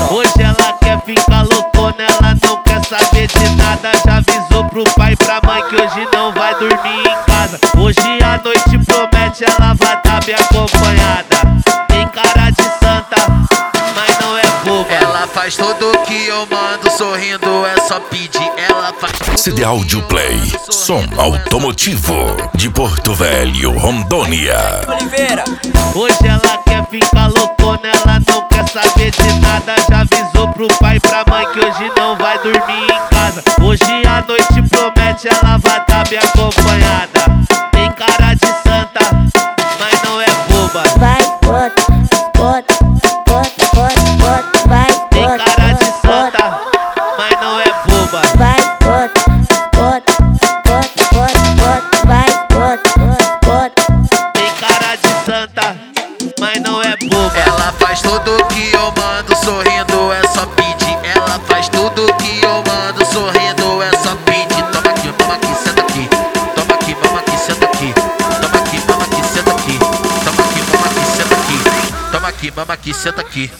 Hoje ela quer ficar loucona, ela não quer saber de nada. Já avisou pro pai e pra mãe que hoje não vai dormir em casa. Hoje a noite promete, ela vai tá bem acompanhada. Tem cara de santa, mas não é boba. Ela faz tudo que eu mando, sorrindo é só pedir. Ela faz CD Audio Play, som automotivo de Porto Velho, Rondônia. Oliveira. Hoje ela quer ficar loucona, ela não quer saber de nada. Já avisou pro pai e pra mãe que hoje não vai dormir em casa. Hoje a noite promete, ela vai tá bem acompanhada. Tem cara de santa, mas não é boba. Vai, bota, bota, bota, bota, bota, vai, Tem bota, cara de bota, santa, mas não é boba. vai, bota, bota, bota, bota, bota, vai, bota, bota. Tem cara de santa, mas não é boba. Ela faz tudo que eu mando, sorrindo é só pedir. Ela faz tudo que eu mando, sorrindo é só pedir. Toma aqui, senta aqui. Toma aqui, mama aqui, senta aqui. Toma aqui, mama aqui, senta aqui. Toma aqui, mama aqui, senta aqui. Toma aqui, mama aqui, senta aqui.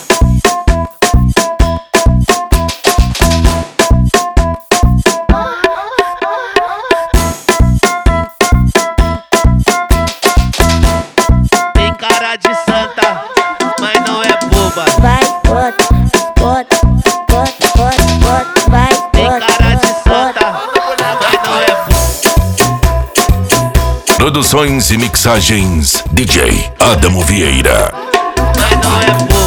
Tem cara de santa, mas não é boba. Vai, bota, bota, bota, bota, bota, vai, Tem bota, cara de bota. santa, mas não é boba. Produções e mixagens DJ Adamo Vieira. Mas não é boba.